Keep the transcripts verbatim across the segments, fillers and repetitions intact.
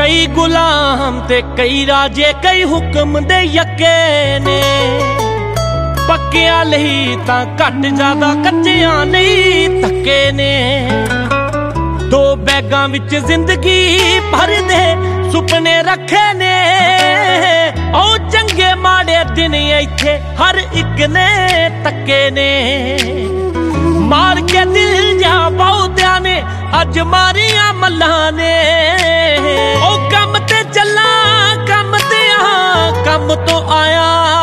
कई गुलाम ते कई राजे कई हुक्म दे यके ने पक्कियां लई तां घट ज्यादा कच्चियां नहीं धक्के ने दो बैगां विच जिंदगी भर दे सुपने रखे ने ओ चंगे माड़े दिन इत्थे हर एक ने तक्के ने मार के दिल जा बहुत्या ने अज मारिया मल्लां ने ओ कम ते चला कम ते आ कम तो आया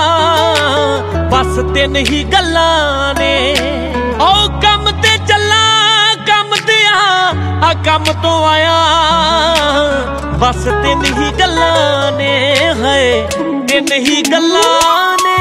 बस तीन ही गल्लां ने ओ कम ते चला कम ते आ कम तो आया बस तीन ही गल्लां ने है तीन ही गल्लां ने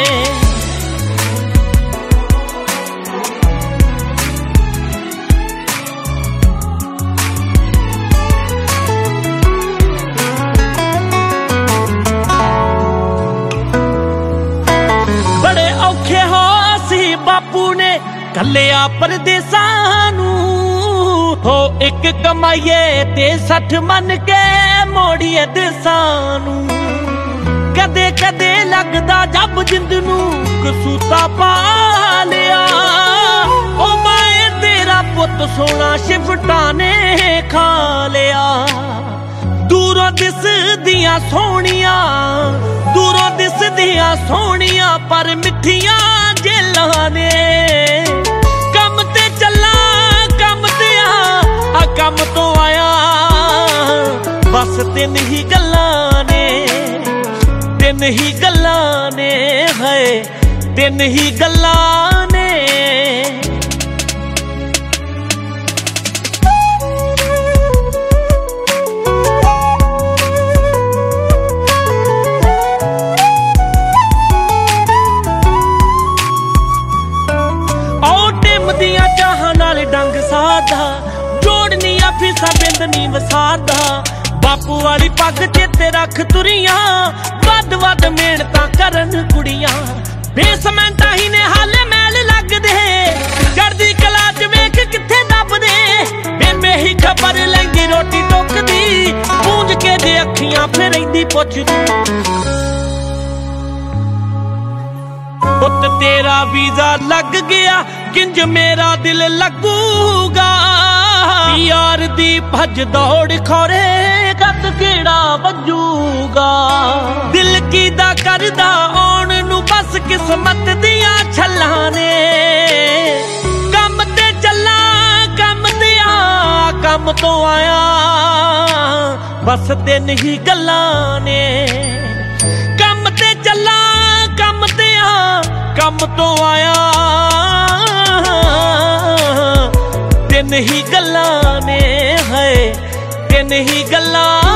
बड़े औखे हो सी बापू ने कलिया परदेसां नूं हो एक कमाइए ते सठ मन के मोड़िए देसां नूं कदे कदे लगदा जब जिंद नूं कसूता पा लिया ओ मैं तेरा पुत सोना शिफटा ने खा लिया दूरों दिसदियां सोहणियां दूरों दिसदियां सोहणियां पर मिठियां जेलां ने कम ते चला कम ते आ कम तो आया बस तीन ही गल्लां ने तीन ही गल्लां ने है तीन ही गल्लां ने डंग साधा जोड़निया फीसा बिंद नी वसारदा बापू वाली पग चेते रख तुरिया वद वद मेहनतां करन कुड़ियां बेसमेंटा ही ने हाले मैल लगदे चढ़दी कला च वेख किथे दबदे बेबे ही खबर लैंदी रोटी टोकदी पूंज के दे अखियां फिर रहिंदी पुछदी पुत तेरा वीजा लग गया किंज मेरा दिल लगूगा यार दी भज दौड़ खोरे कद केड़ा वजूगा दिल की दा करदा आउण नू बस किस्मत दियां छल्लां ने कम ते चला कम ते आ कम तो आया बस तीन ही गल्लां ने कम ते चला कम ते आ कम तो आया तीन ही गल्लां ने है तीन ही गल्लां